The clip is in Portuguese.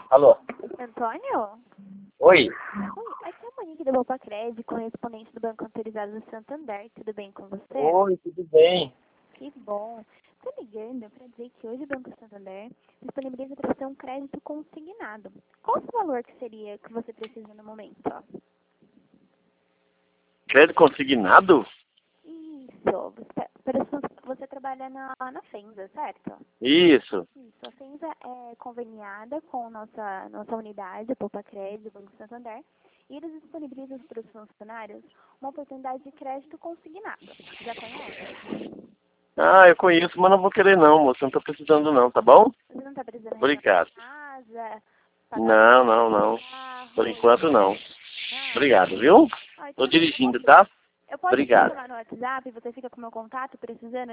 Alô? Antônio? Oi? Oi, aqui é a Monique do Bopa Crédito, correspondente do Banco Autorizado do Santander. Tudo bem com você? Oi, tudo bem? Que bom. Estou ligando para dizer que hoje o Banco Santander disponibiliza para você um crédito consignado. Qual o valor que seria que você precisa no momento? Crédito consignado? Isso. Você trabalha na Fenza, certo? Isso. Isso. A Fenza é conveniada com nossa unidade, Bopa Crédito, Banco Santander, e eles disponibilizam para os funcionários uma oportunidade de crédito consignado. Já conhece? Ah, eu conheço, mas não vou querer não, moço. Não tô precisando não, tá bom? Você não está precisando renovar Obrigado. a casa, pagar Não. o carro? Por enquanto não. Não? Obrigado, viu? Ah, Tô então dirigindo, tá? eu posso te Obrigado. chamar no WhatsApp e você fica com o meu contato precisando?